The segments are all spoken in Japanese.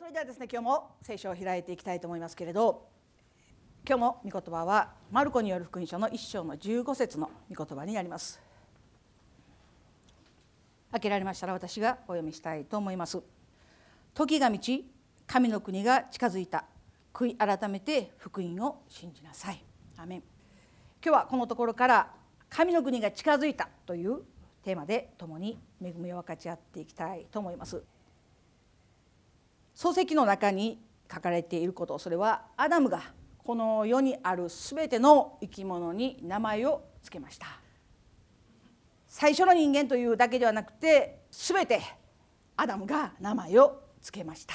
れではですね、今日も聖書を開いていきたいと思いますけれど、今日も御言葉はマルコによる福音書の1章の15節の御言葉になります。開けられましたら私がお読みしたいと思います。時が満ち、神の国が近づいた。悔い改めて福音を信じなさい。アーメン。今日はこのところから神の国が近づいたというテーマで共に恵みを分かち合っていきたいと思います。創世記の中に書かれていること、それはアダムがこの世にあるすべての生き物に名前をつけました。最初の人間というだけではなくて、すべてアダムが名前をつけました。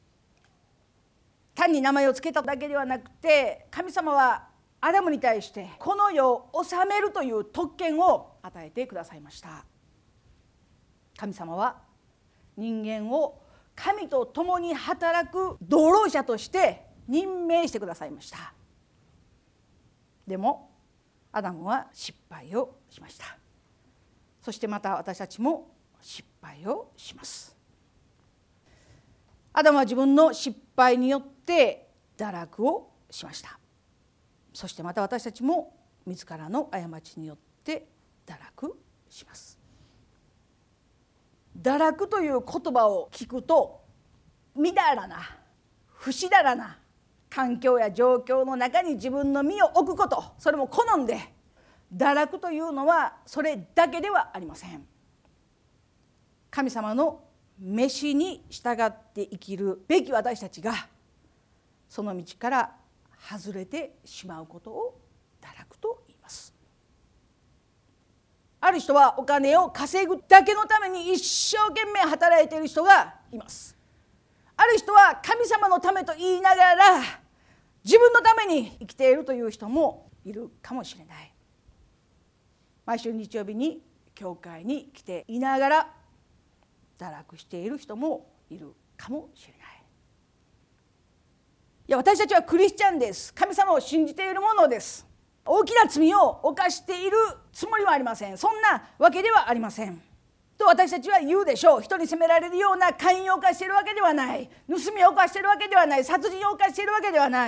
単に名前をつけただけではなくて、神様はアダムに対してこの世を治めるという特権を与えてくださいました。神様は人間を神と共に働く同労者として任命してくださいました。でもアダムは失敗をしました。そしてまた私たちも失敗をします。アダムは自分の失敗によって堕落をしました。そしてまた私たちも自らの過ちによって堕落します。堕落という言葉を聞くと、みだらな不死だらな環境や状況の中に自分の身を置くこと、それも好んで。堕落というのはそれだけではありません。神様の召しに従って生きるべき私たちがその道から外れてしまうことを堕落と言います。ある人はお金を稼ぐだけのために一生懸命働いている人がいます。ある人は神様のためと言いながら自分のために生きているという人もいるかもしれない。毎週日曜日に教会に来ていながら堕落している人もいるかもしれない。いや、私たちはクリスチャンです。神様を信じているものです。大きな罪を犯しているつもりはありません。そんなわけではありませんと私たちは言うでしょう。人に責められるような姦淫を犯しているわけではない、盗みを犯しているわけではない、殺人を犯しているわけではない。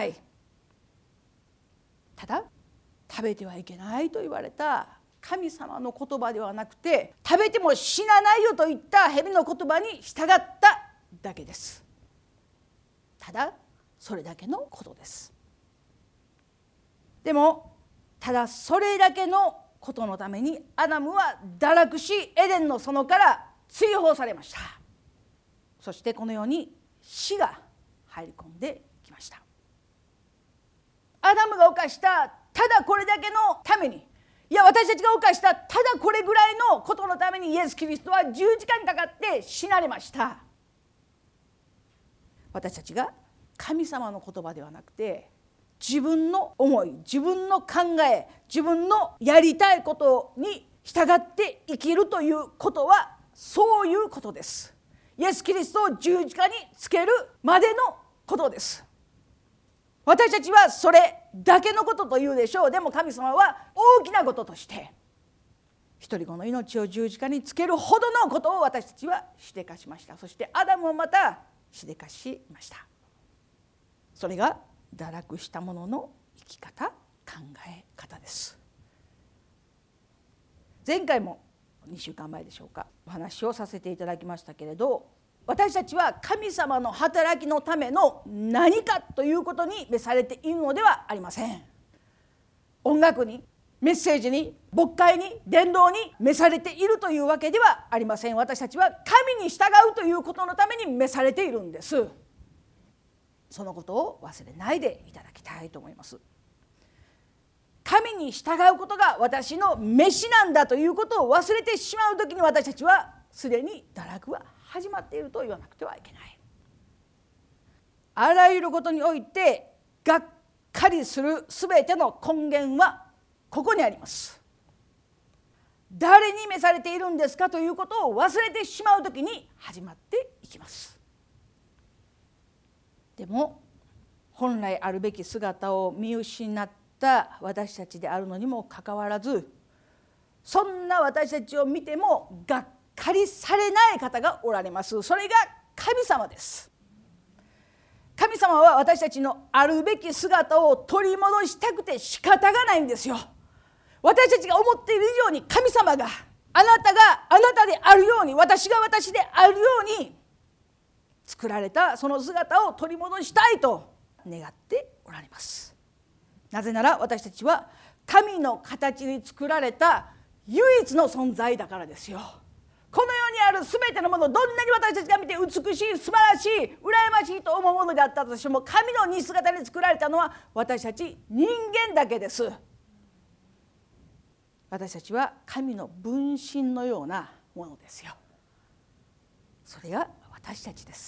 ただ食べてはいけないと言われた神様の言葉ではなくて、食べても死なないよといった蛇の言葉に従っただけです。ただそれだけのことです。でもただそれだけのことのためにアダムは堕落し、エデンの園から追放されました。そしてこのように死が入り込んできました。アダムが犯したただこれだけのために、いや私たちが犯したただこれぐらいのことのためにイエス・キリストは十字架にかかって死なれました。私たちが神様の言葉ではなくて、自分の思い、自分の考え、自分のやりたいことに従って生きるということはそういうことです。イエス・キリストを十字架につけるまでのことです。私たちはそれだけのことと言うでしょう。でも神様は大きなこととして一人子の命を十字架につけるほどのことを私たちはしでかしました。そしてアダムもまたしでかしました。それが堕落した者の生き方、考え方です。前回も2週間前でしょうか、お話をさせていただきましたけれど、私たちは神様の働きのための何かということに召されているのではありません。音楽に、メッセージに、牧会に、伝道に召されているというわけではありません。私たちは神に従うということのために召されているんです。そのことを忘れないでいただきたいと思います。神に従うことが私の召しなんだということを忘れてしまうときに、私たちはすでに堕落は始まっていると言わなくてはいけない。あらゆることにおいてがっかりするすべての根源はここにあります。誰に召されているんですかということを忘れてしまうときに始まっていきます。でも本来あるべき姿を見失った私たちであるのにもかかわらず、そんな私たちを見てもがっかりされない方がおられます。それが神様です。 神様は私たちのあるべき姿を取り戻したくて仕方がないんですよ。私たちが思っている以上に神様があなたがあなたであるように、私が私であるように作られたその姿を取り戻したいと願っておられます。なぜなら私たちは神の形に作られた唯一の存在だからですよ。この世にあるすべてのもの、どんなに私たちが見て美しい、素晴らしい、羨ましいと思うものであったとしても、神の似姿に作られたのは私たち人間だけです。私たちは神の分身のようなものですよ。それが私たちです。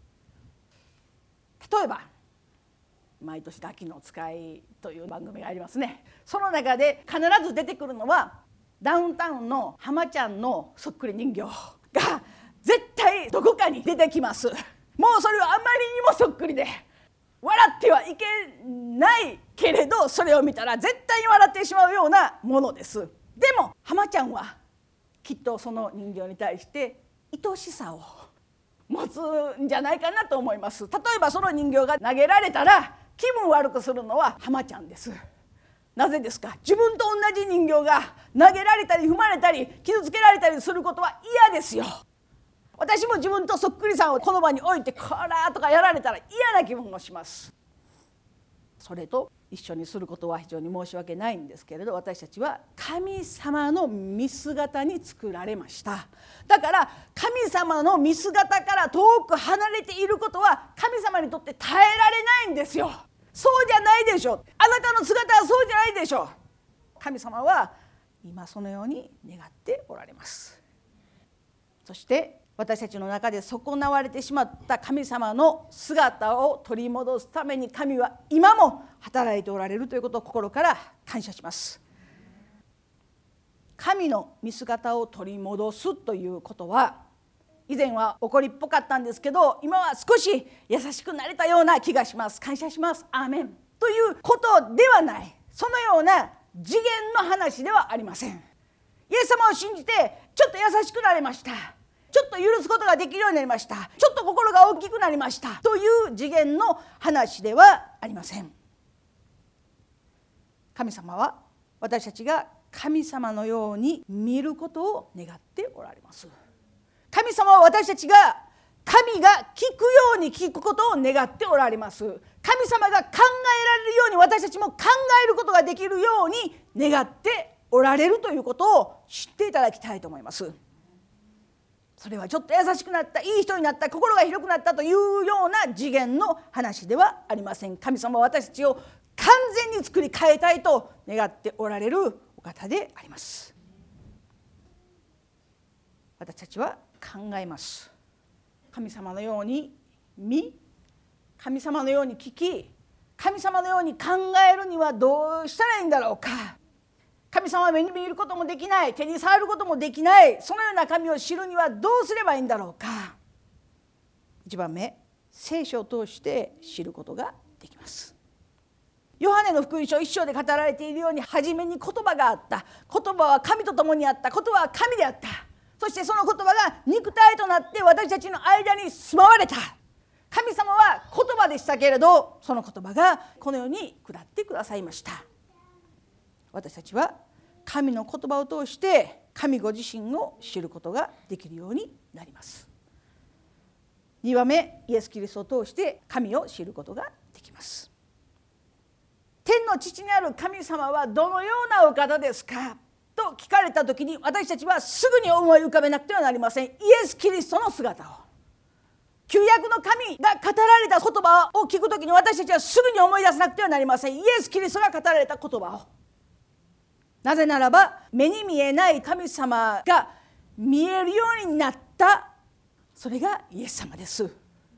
例えば毎年秋の使いという番組がありますね。その中で必ず出てくるのはダウンタウンの浜ちゃんのそっくり人形が絶対どこかに出てきます。もうそれはあまりにもそっくりで笑ってはいけないけれど、それを見たら絶対に笑ってしまうようなものです。でも浜ちゃんはきっとその人形に対して愛しさを持つんじゃないかなと思います。例えばその人形が投げられたら気分悪くするのは浜ちゃんです。なぜですか。自分と同じ人形が投げられたり踏まれたり傷つけられたりすることは嫌ですよ。私も自分とそっくりさんをこの場に置いてこらーとかやられたら嫌な気分をします。それと一緒にすることは非常に申し訳ないんですけれど、私たちは神様の見姿に作られました。だから神様の見姿から遠く離れていることは神様にとって耐えられないんですよ。そうじゃないでしょ。あなたの姿はそうじゃないでしょ。神様は今そのように願っておられます。そして私たちの中で損なわれてしまった神様の姿を取り戻すために、神は今も働いておられるということを心から感謝します。神の見姿を取り戻すということは、以前は怒りっぽかったんですけど、今は少し優しくなれたような気がします。感謝します。アーメンということではない、そのような次元の話ではありません。イエス様を信じてちょっと優しくなれました、ちょっと許すことができるようになりました、ちょっと心が大きくなりましたという次元の話ではありません。神様は私たちが神様のように見ることを願っておられます。神様は私たちが神が聞くように聞くことを願っておられます。神様が考えられるように私たちも考えることができるように願っておられるということを知っていただきたいと思います。それはちょっと優しくなった、いい人になった、心が広くなったというような次元の話ではありません。神様は私たちを完全に作り変えたいと願っておられるお方であります。私たちは考えます。神様のように見、神様のように聞き、神様のように考えるにはどうしたらいいんだろうか。神様は目に見ることもできない、手に触ることもできない、そのような神を知るにはどうすればいいんだろうか。1番目、聖書を通して知ることができます。ヨハネの福音書1章で語られているように、初めに言葉があった、言葉は神と共にあった、言葉は神であった、そしてその言葉が肉体となって私たちの間に住まわれた。神様は言葉でしたけれど、その言葉がこの世に下ってくださいました。私たちは神の言葉を通して神ご自身を知ることができるようになります。2番目、イエス・キリストを通して神を知ることができます。天の父にある神様はどのようなお方ですかと聞かれた時に、私たちはすぐに思い浮かべなくてはなりません。イエス・キリストの姿を、旧約の神が語られた言葉を聞く時に私たちはすぐに思い出さなくてはなりません。イエス・キリストが語られた言葉を。なぜならば目に見えない神様が見えるようになった、それがイエス様です。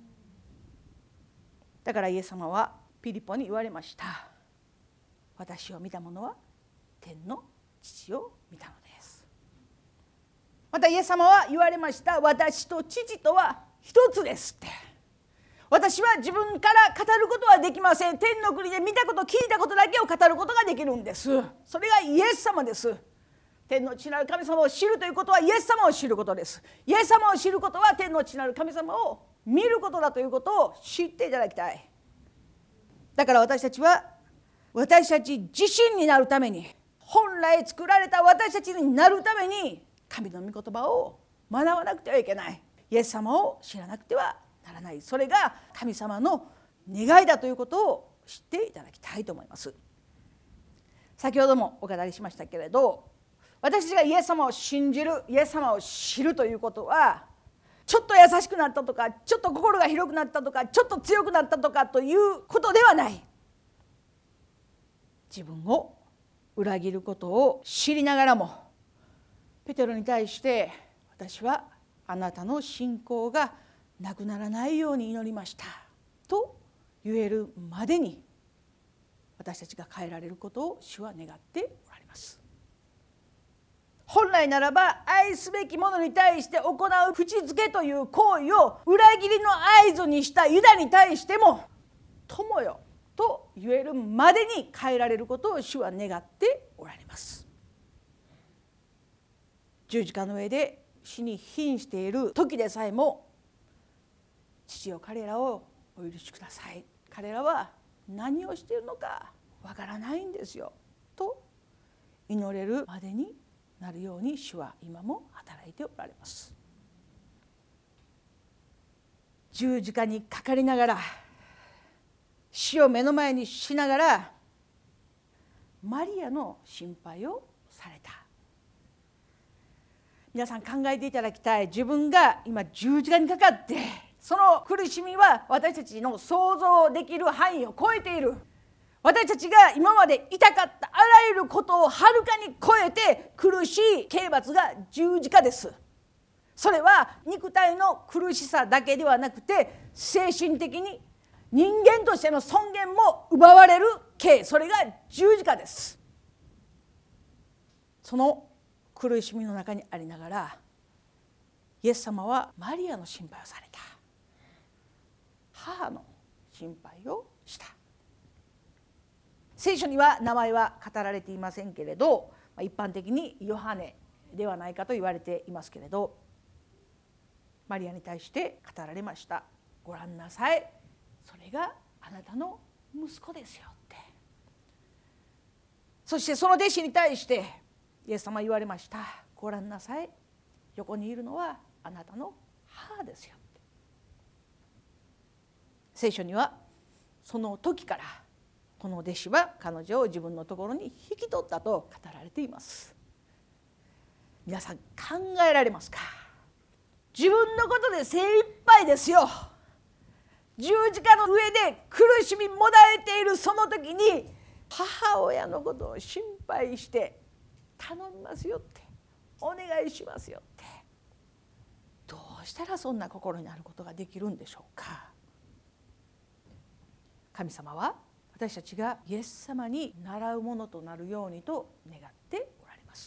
だからイエス様はピリポに言われました。私を見た者は天の父を見たのです。またイエス様は言われました。私と父とは一つですって。私は自分から語ることはできません。天の国で見たこと、聞いたことだけを語ることができるんです。それがイエス様です。天の父なる神様を知るということはイエス様を知ることです。イエス様を知ることは天の父なる神様を見ることだということを知っていただきたい。だから私たちは私たち自身になるために、本来作られた私たちになるために神の御言葉を学ばなくてはいけない。イエス様を知らなくてはならない。それが神様の願いだということを知っていただきたいと思います。先ほどもお語りしましたけれど、私たちがイエス様を信じる、イエス様を知るということは、ちょっと優しくなったとか、ちょっと心が広くなったとか、ちょっと強くなったとかということではない。自分を裏切ることを知りながらも、ペテロに対して私はあなたの信仰がなくならないように祈りましたと言えるまでに、私たちが変えられることを主は願っておられます。本来ならば愛すべきものに対して行う口づけという行為を裏切りの合図にしたユダに対しても、友よと言えるまでに変えられることを主は願っておられます。十字架の上で死に瀕している時でさえも、父よ彼らをお許しください、彼らは何をしているのかわからないんですよと祈れるまでになるように主は今も働いておられます。十字架にかかりながら、死を目の前にしながら、マリアの心配をされた。皆さん考えていただきたい。自分が今十字架にかかって、その苦しみは私たちの想像できる範囲を超えている。私たちが今まで痛かったあらゆることをはるかに超えて苦しい刑罰が十字架です。それは肉体の苦しさだけではなくて、精神的に人間としての尊厳も奪われる刑、それが十字架です。その苦しみの中にありながら、イエス様はマリアの心配をされた。母の心配をした。聖書には名前は語られていませんけれど、一般的にヨハネではないかと言われていますけれど、マリアに対して語られました。ご覧なさい、それがあなたの息子ですよって。そしてその弟子に対してイエス様は言われました。ご覧なさい、横にいるのはあなたの母ですよって。聖書にはその時からこの弟子は彼女を自分のところに引き取ったと語られています。皆さん考えられますか？自分のことで精一杯ですよ。十字架の上で苦しみもだえているその時に、母親のことを心配して頼みますよって、お願いしますよって。どうしたらそんな心になることができるんでしょうか？神様は私たちがイエス様に倣うものとなるようにと願っておられます。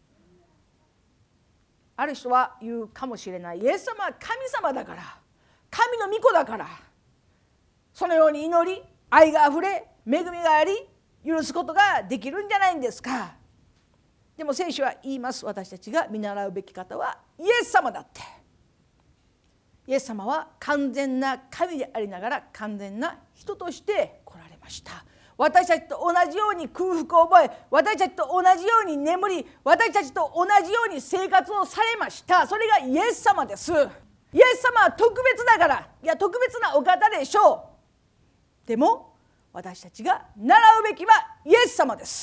ある人は言うかもしれない。イエス様は神様だから、神の御子だから、そのように祈り、愛があふれ、恵みがあり、許すことができるんじゃないんですか。でも聖書は言います。私たちが見習うべき方はイエス様だって。イエス様は完全な神でありながら完全な人として来られました。私たちと同じように空腹を覚え、私たちと同じように眠り、私たちと同じように生活をされました。それがイエス様です。イエス様は特別だから、いや特別なお方でしょう。でも私たちが習うべきはイエス様です。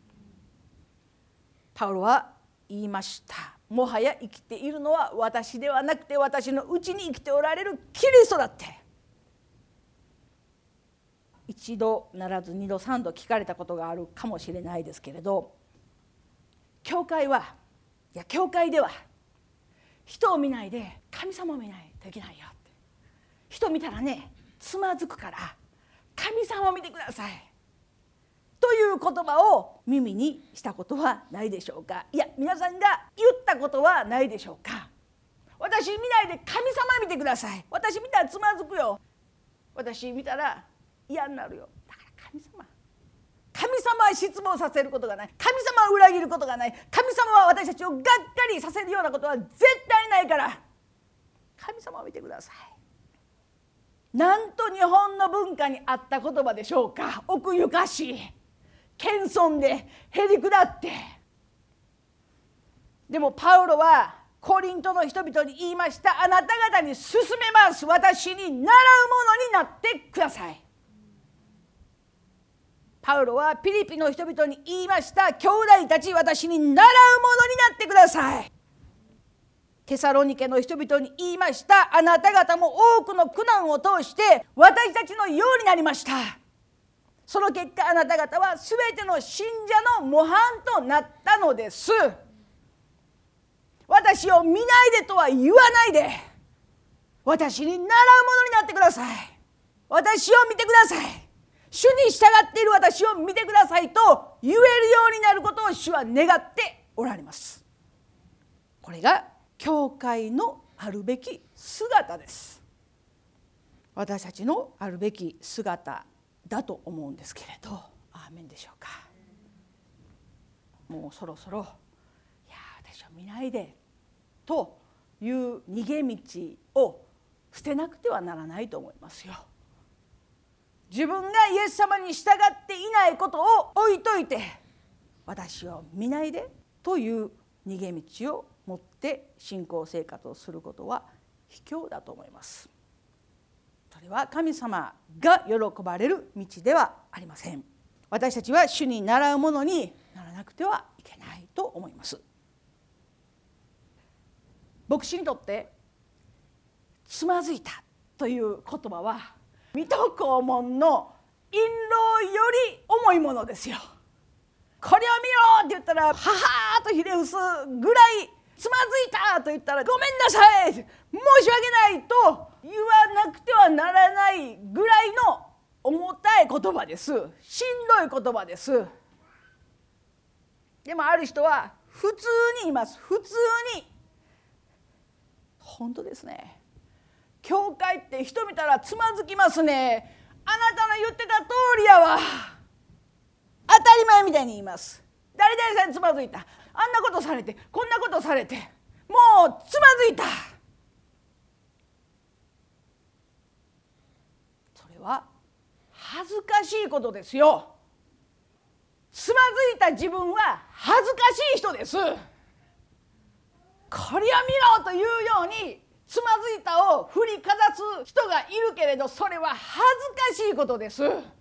パウロは言いました。もはや生きているのは私ではなくて、私のうちに生きておられるキリストだって。一度ならず二度三度聞かれたことがあるかもしれないですけれど、教会では人を見ないで神様を見ないといけないよって。人見たらね、つまずくから神様を見てくださいという言葉を耳にしたことはないでしょうか。いや、皆さんが言ったことはないでしょうか。私見ないで神様見てください。私見たらつまずくよ。私見たら嫌になるよ。だから神様は失望させることがない。神様は裏切ることがない。神様は私たちをがっかりさせるようなことは絶対ないから、神様を見てください。 なんと日本の文化にあった言葉でしょうか。奥ゆかしい、謙遜でへりくだって。でもパウロはコリントの人々に言いました。あなた方に勧めます。私に習うものになってください。パウロはピリピの人々に言いました。兄弟たち、私に習うものになってください。テサロニケの人々に言いました。あなた方も多くの苦難を通して私たちのようになりました。その結果、あなた方はすべての信者の模範となったのです。私を見ないでとは言わないで、私に習うものになってください。私を見てください。主に従っている私を見てくださいと言えるようになることを主は願っておられます。これが教会のあるべき姿です。私たちのあるべき姿だと思うんですけれど、アーメンでしょうか。もうそろそろ、いや私を見ないでという逃げ道を捨てなくてはならないと思いますよ。自分がイエス様に従っていないことを置いといて、私を見ないでという逃げ道を持って信仰生活をすることは卑怯だと思います。それは神様が喜ばれる道ではありません。私たちは主に習うものにならなくてはいけないと思います。牧師にとってつまずいたという言葉は水戸黄門の印籠より重いものですよ。これを見ろって言ったらははーとひれ伏すぐらい、つまずいたと言ったらごめんなさい、申し訳ないと言わなくてはならないぐらいの重たい言葉です。しんどい言葉です。でもある人は普通に言います。普通に。本当ですね。教会って人見たらつまずきますね。あなたの言ってた通りやわ。当たり前みたいに言います。誰々さんにつまずいた。あんなことされて、こんなことされて、もうつまずいた。それは恥ずかしいことですよ。つまずいた自分は恥ずかしい人です。これを見ろというようにつまずいたを振りかざす人がいるけれど、それは恥ずかしいことです。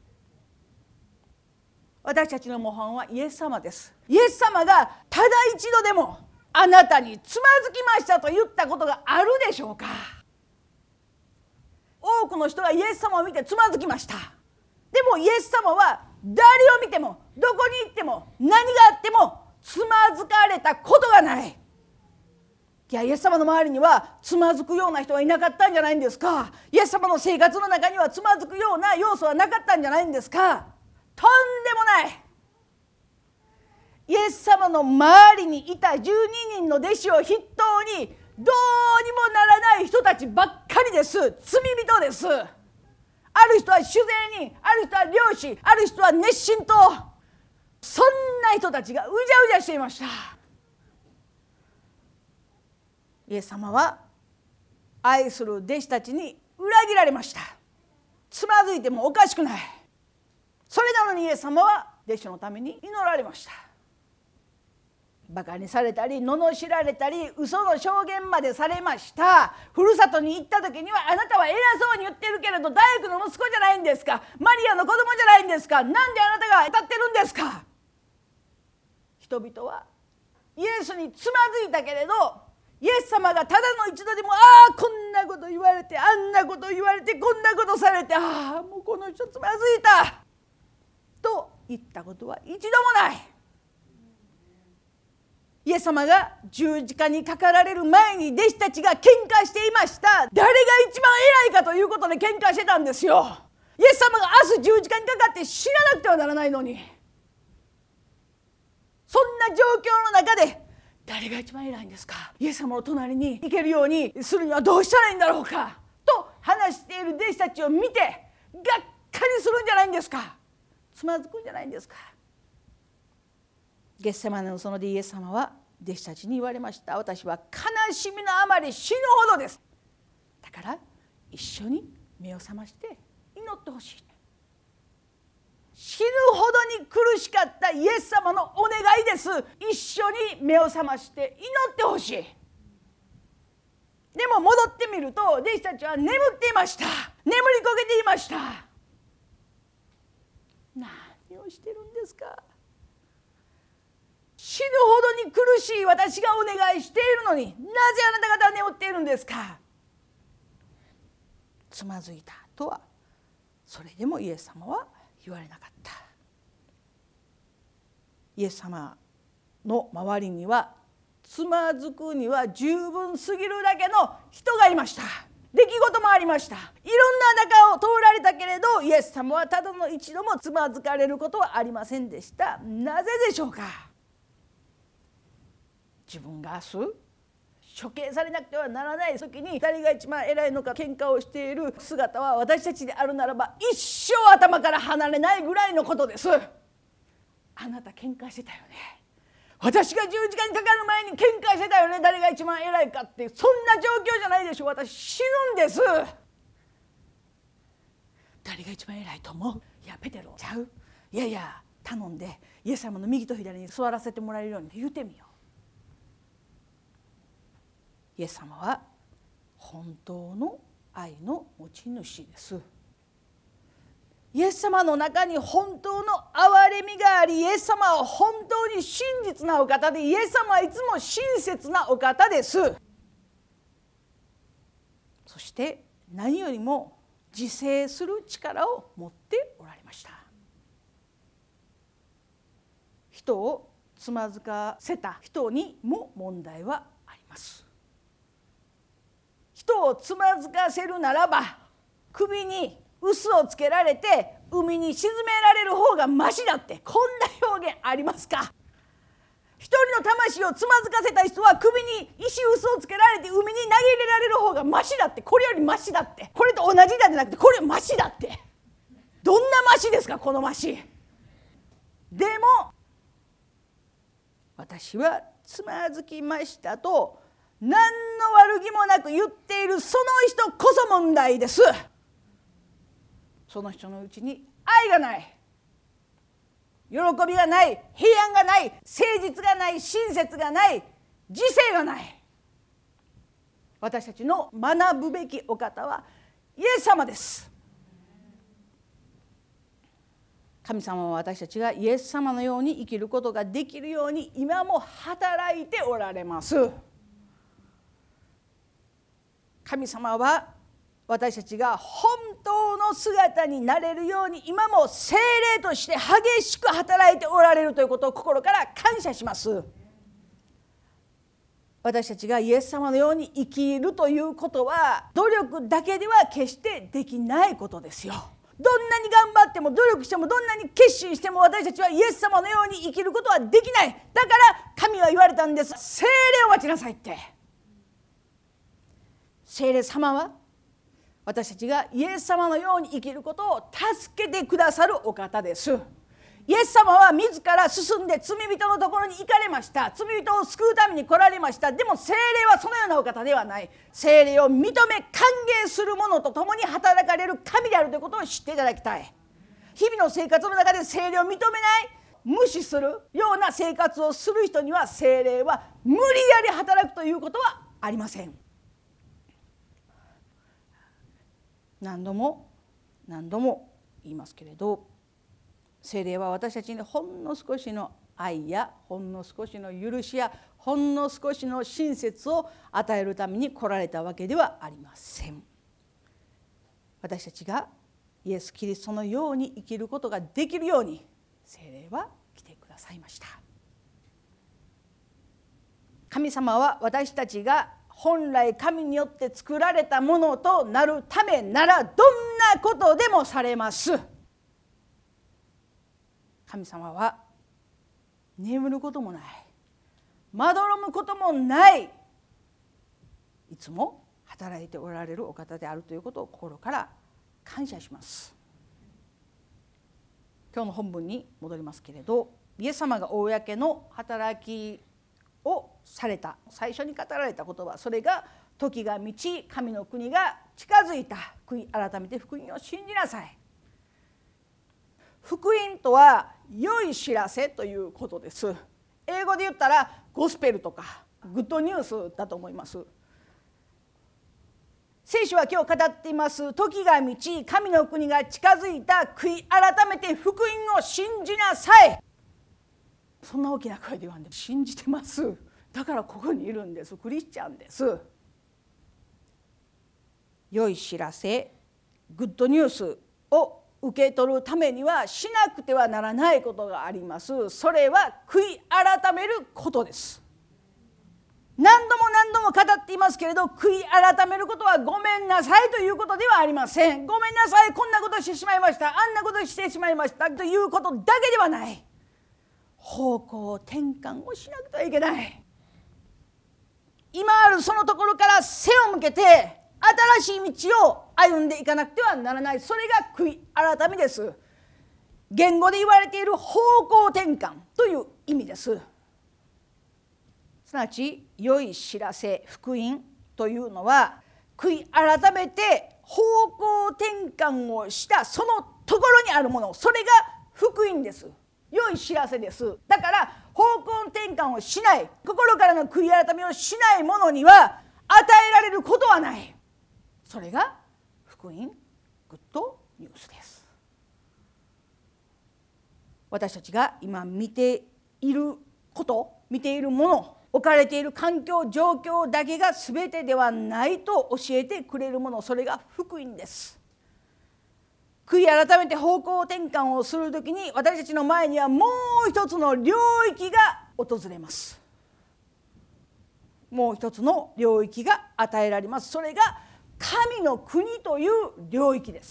私たちの模範はイエス様です。イエス様がただ一度でもあなたにつまずきましたと言ったことがあるでしょうか。多くの人がイエス様を見てつまずきました。でもイエス様は誰を見てもどこに行っても何があってもつまずかれたことがない。いや、イエス様の周りにはつまずくような人はいなかったんじゃないんですか。イエス様の生活の中にはつまずくような要素はなかったんじゃないんですか。とんでもない。イエス様の周りにいた12人の弟子を筆頭にどうにもならない人たちばっかりです。罪人です。ある人は主税人、ある人は漁師、ある人は熱心と、そんな人たちがうじゃうじゃしていました。イエス様は愛する弟子たちに裏切られました。つまずいてもおかしくない。それなのにイエス様は弟子のために祈られました。バカにされたり罵られたり嘘の証言までされました。ふるさとに行った時には、あなたは偉そうに言ってるけれど大工の息子じゃないんですか、マリアの子供じゃないんですか、なんであなたが立ってるんですか。人々はイエスにつまずいたけれど、イエス様がただの一度でもこんなこと言われて、あんなこと言われて、こんなことされて、もうこの人つまずいたと言ったことは一度もない。イエス様が十字架にかかられる前に弟子たちが喧嘩していました。誰が一番偉いかということで喧嘩してたんですよ。イエス様が明日十字架にかかって死ななくてはならないのに、そんな状況の中で誰が一番偉いんですか、イエス様の隣に行けるようにするにはどうしたらいいんだろうかと話している弟子たちを見てがっかりするんじゃないんですか。つまずくんじゃないんですか。ゲッセマネの園でイエス様は弟子たちに言われました。私は悲しみのあまり死ぬほどです。だから一緒に目を覚まして祈ってほしい。死ぬほどに苦しかったイエス様のお願いです。一緒に目を覚まして祈ってほしい。でも戻ってみると弟子たちは眠っていました。眠りこけていました。何をしてるんですか。死ぬほどに苦しい私がお願いしているのに、なぜあなた方は眠っているんですか。つまずいたとはそれでもイエス様は言われなかった。イエス様の周りにはつまずくには十分すぎるだけの人がいました。出来事もありました。いろんな中を通られたけれど、イエス様はただの一度もつまずかれることはありませんでした。なぜでしょうか。自分が明日処刑されなくてはならない時に誰が一番偉いのか喧嘩をしている姿は私たちであるならば一生頭から離れないぐらいのことです。あなた喧嘩してたよね。私が十字架にかかる前に喧嘩してたよね。誰が一番偉いかって、そんな状況じゃないでしょう。私死ぬんです。誰が一番偉いと思う。いやペテロちゃう。いやいや頼んでイエス様の右と左に座らせてもらえるように言ってみよう。イエス様は本当の愛の持ち主です。イエス様の中に本当の憐れみがあり、イエス様は本当に真実なお方で、イエス様はいつも親切なお方です。そして何よりも自制する力を持っておられました。人をつまずかせた人にも問題はあります。人をつまずかせるならば首に臼をつけられて海に沈められる方がマシだって、こんな表現ありますか。一人の魂をつまずかせた人は首に石臼をつけられて海に投げ入れられる方がマシだって、これよりマシだって、これと同じだじゃなくてこれマシだって。どんなマシですかこのマシ。でも私はつまずきましたと何の悪気もなく言っているその人こそ問題です。その人のうちに愛がない、喜びがない、平安がない、誠実がない、親切がない、自制がない。私たちの学ぶべきお方はイエス様です。神様は私たちがイエス様のように生きることができるように今も働いておられます。神様は私たちが本当の姿になれるように今も聖霊として激しく働いておられるということを心から感謝します。私たちがイエス様のように生きるということは努力だけでは決してできないことですよ。どんなに頑張っても努力してもどんなに決心しても私たちはイエス様のように生きることはできない。だから神は言われたんです。聖霊を待ちなさいって。聖霊様は私たちがイエス様のように生きることを助けてくださるお方です。イエス様は自ら進んで罪人のところに行かれました。罪人を救うために来られました。でも聖霊はそのようなお方ではない。聖霊を認め歓迎する者と共に働かれる神であるということを知っていただきたい。日々の生活の中で聖霊を認めない、無視するような生活をする人には聖霊は無理やり働くということはありません。何度も言いますけれど、聖霊は私たちにほんの少しの愛やほんの少しの許しやほんの少しの親切を与えるために来られたわけではありません。私たちがイエス・キリストのように生きることができるように聖霊は来てくださいました。神様は私たちが本来神によって作られたものとなるためならどんなことでもされます。神様は眠ることもない、まどろむこともない、いつも働いておられるお方であるということを心から感謝します。今日の本文に戻りますけれど、イエス様が公の働きをされた最初に語られた言葉、それが時が満ち神の国が近づいた。悔い改めて福音を信じなさい。福音とは良い知らせということです。英語で言ったらゴスペルとかグッドニュースだと思います。聖書は今日語っています。時が満ち、神の国が近づいた。悔い改めて福音を信じなさい。そんな大きな声で言わんでも信じてます。だからここにいるんです。クリスチャンです。良い知らせ、グッドニュースを受け取るためにはしなくてはならないことがあります。それは悔い改めることです。何度も何度も語っていますけれど、悔い改めることはごめんなさいということではありません。ごめんなさい、こんなことしてしまいました、あんなことしてしまいましたということだけではない。方向転換をしなくてはいけない。今あるそのところから背を向けて新しい道を歩んでいかなくてはならない。それが悔い改めです。言語で言われている方向転換という意味です。すなわち良い知らせ、福音というのは悔い改めて方向転換をしたそのところにあるもの、それが福音です。良い知らせです。だから方向転換をしない、心からの悔い改めをしない者には与えられることはない。それが福音、グッドニュースです。私たちが今見ていること、見ているもの、置かれている環境、状況だけが全てではないと教えてくれるもの、それが福音です。悔い改めて方向転換をするときに、私たちの前にはもう一つの領域が訪れます。もう一つの領域が与えられます。それが神の国という領域です。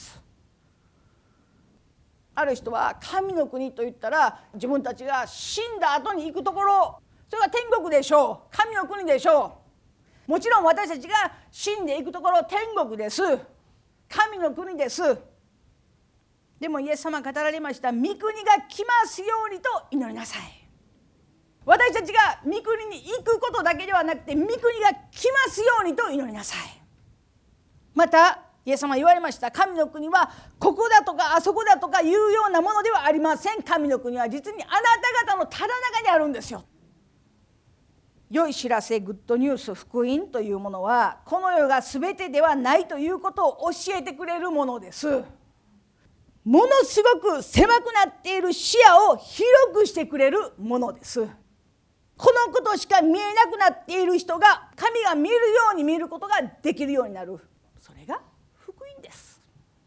ある人は神の国といったら自分たちが死んだ後に行くところ、それが天国でしょう、神の国でしょう。もちろん私たちが死んでいくところ天国です、神の国です。でもイエス様が語られました。御国が来ますようにと祈りなさい。私たちが御国に行くことだけではなくて、御国が来ますようにと祈りなさい。またイエス様は言われました。神の国はここだとかあそこだとかいうようなものではありません。神の国は実にあなた方のただ中にあるんですよ。良い知らせ、グッドニュース、福音というものはこの世が全てではないということを教えてくれるものです。ものすごく狭くなっている視野を広くしてくれるものです。このことしか見えなくなっている人が神が見るように見ることができるようになる。それが福音です。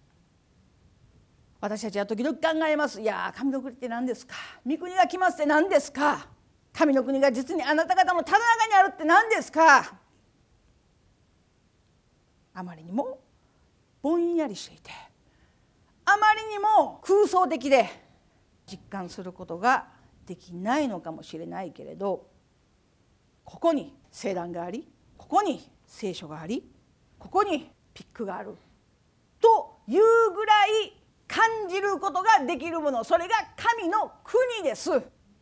私たちは時々考えます。いや、神の国って何ですか、御国が来ますって何ですか、神の国が実にあなた方のただ中にあるって何ですか。あまりにもぼんやりしていて、あまりにも空想的で実感することができないのかもしれないけれど、ここに聖壇があり、ここに聖書があり、ここにピックがあるというぐらい感じることができるもの、それが神の国です。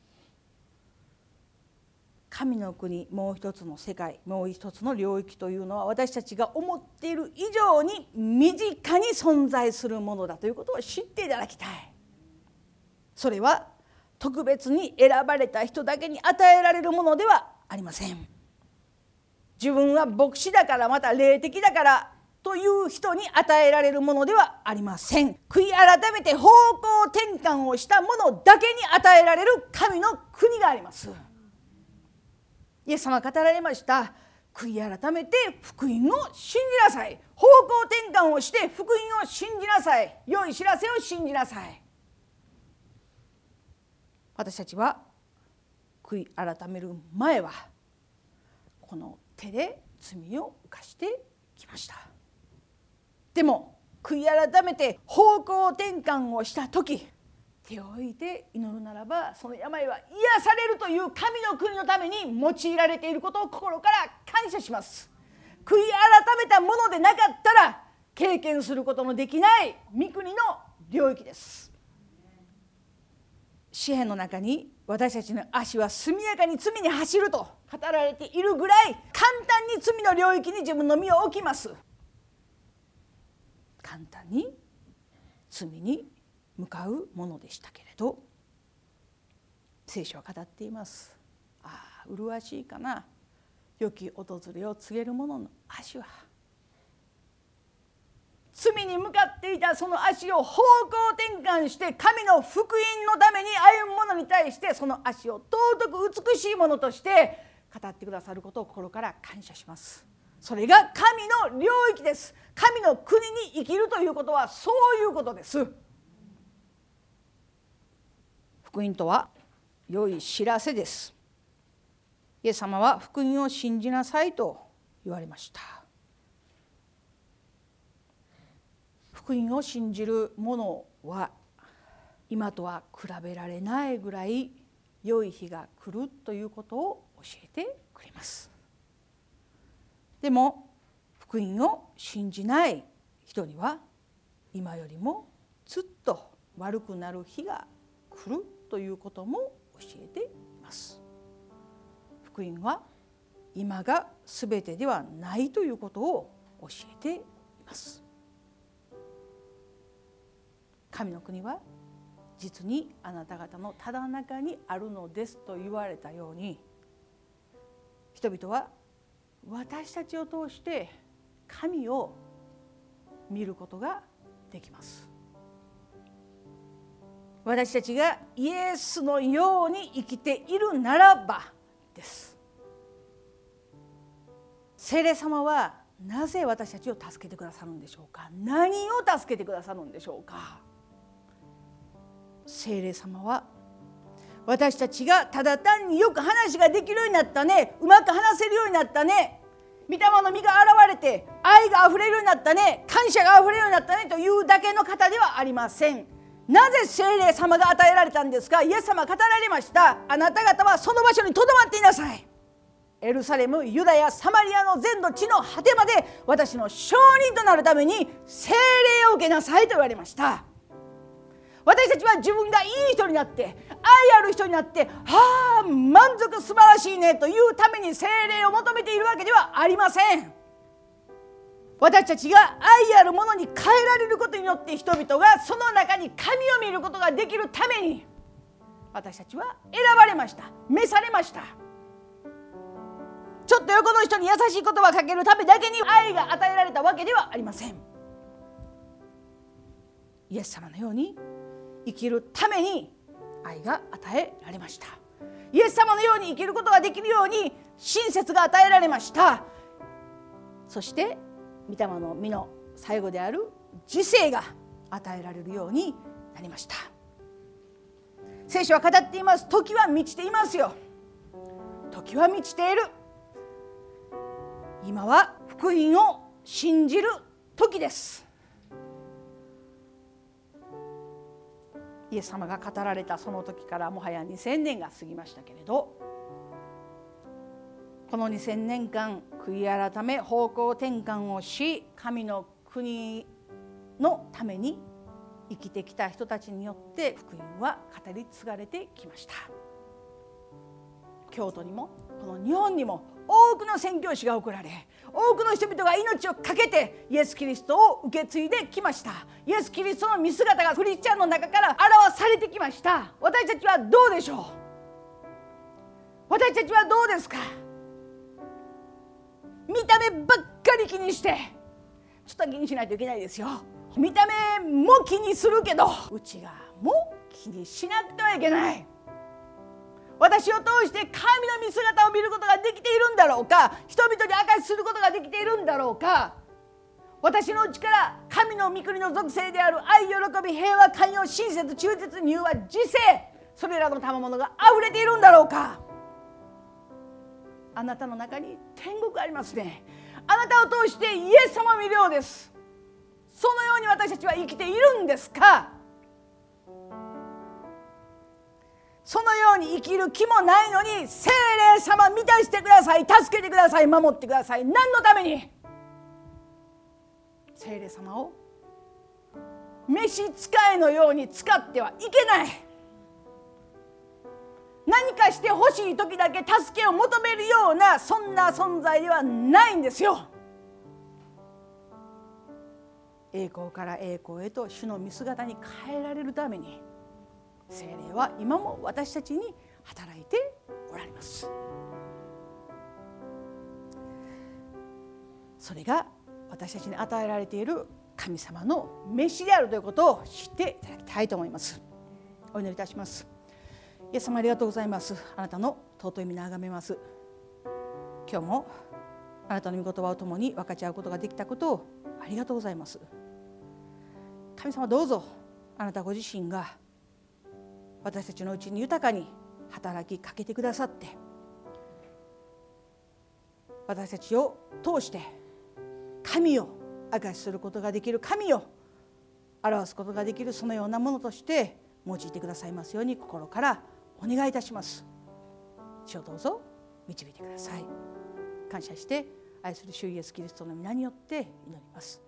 神の国、もう一つの世界、もう一つの領域というのは私たちが思っている以上に身近に存在するものだということを知っていただきたい。それは特別に選ばれた人だけに与えられるものではありません。自分は牧師だから、また霊的だからという人に与えられるものではありません。悔い改めて方向転換をした者だけに与えられる神の国があります。イエス様が語られました。悔い改めて福音を信じなさい。方向転換をして福音を信じなさい。良い知らせを信じなさい。私たちは悔い改める前はこの手で罪を犯してきました。でも悔い改めて方向転換をした時、手を置いて祈るならばその病は癒されるという神の国のために用いられていることを心から感謝します。悔い改めたものでなかったら経験することのできない御国の領域です。詩篇の中に私たちの足は速やかに罪に走ると語られているぐらい簡単に罪の領域に自分の身を置きます。 簡単に罪に向かうものでしたけれど、聖書は語っています。ああ、麗しいかな、良き訪れを告げる者の足は。罪に向かっていたその足を方向転換して神の福音のために歩む者に対して、その足を尊く美しいものとして語ってくださることを心から感謝します。それが神の領域です。神の国に生きるということはそういうことです。福音とは良い知らせです。イエス様は福音を信じなさいと言われました。福音を信じる者は今とは比べられないぐらい良い日が来るということを教えてくれます。でも福音を信じない人には今よりもずっと悪くなる日が来るということも教えています。福音は今がすべてではないということを教えています。神の国は実にあなた方のただ中にあるのですと言われたように、人々は私たちを通して神を見ることができます。私たちがイエスのように生きているならばです。聖霊様はなぜ私たちを助けてくださるんでしょうか。何を助けてくださるんでしょうか。聖霊様は私たちがただ単によく話ができるようになったね、うまく話せるようになったね、御霊の実が現れて愛があふれるようになったね、感謝があふれるようになったねというだけの方ではありません。なぜ聖霊様が与えられたんですか。イエス様は語られました。あなた方はその場所にとどまっていなさい。エルサレム、ユダヤ、サマリアの全土地の果てまで私の証人となるために聖霊を受けなさいと言われました。私たちは自分がいい人になって愛ある人になって満足素晴らしいねというために聖霊を求めているわけではありません。私たちが愛あるものに変えられることによって人々がその中に神を見ることができるために私たちは選ばれました。召されました。ちょっと横の人に優しい言葉をかけるためだけに愛が与えられたわけではありません。イエス様のように生きるために愛が与えられました。イエス様のように生きることができるように親切が与えられました。そして御霊の実の最後である自制が与えられるようになりました。聖書は語っています。時は満ちていますよ。時は満ちている。今は福音を信じる時です。イエス様が語られたその時からもはや2000年が過ぎましたけれど、この2000年間悔い改め方向転換をし、神の国のために生きてきた人たちによって福音は語り継がれてきました。京都にもこの日本にも多くの宣教師が送られ、多くの人々が命を懸けてイエス・キリストを受け継いできました。イエス・キリストの見姿がクリスチャンの中から表されてきました。私たちはどうでしょう。私たちはどうですか。見た目ばっかり気にして、ちょっと気にしないといけないですよ。見た目も気にするけど内側も気にしなくてはいけない。私を通して神の見姿を見ることができているんだろうか。人々に証しすることができているんだろうか。私のうちから神の御国の属性である愛、喜び、平和、寛容、親切、忠実、柔和、自制、それらの賜物があふれているんだろうか。あなたの中に天国がありますね。あなたを通してイエス様を見るようです。そのように私たちは生きているんですか。そのように生きる気もないのに、聖霊様満たしてください、助けてください、守ってください。何のために。聖霊様を召使いのように使ってはいけない。何かしてほしい時だけ助けを求めるような、そんな存在ではないんですよ。 栄光から栄光へと主の御姿に変えられるために、聖霊は今も私たちに働いておられます。それが私たちに与えられている神様の召しであるということを知っていただきたいと思います。お祈りいたします。イエス様、ありがとうございます。あなたの尊い皆をあがめます。今日もあなたの御言葉を共に分かち合うことができたことをありがとうございます。神様、どうぞあなたご自身が私たちのうちに豊かに働きかけてくださって、私たちを通して神を証しすることができる、神を表すことができる、そのようなものとして用いてくださいますように心からお願いいたします。主をどうぞ導いてください。感謝して愛する主イエスキリストの皆によって祈ります。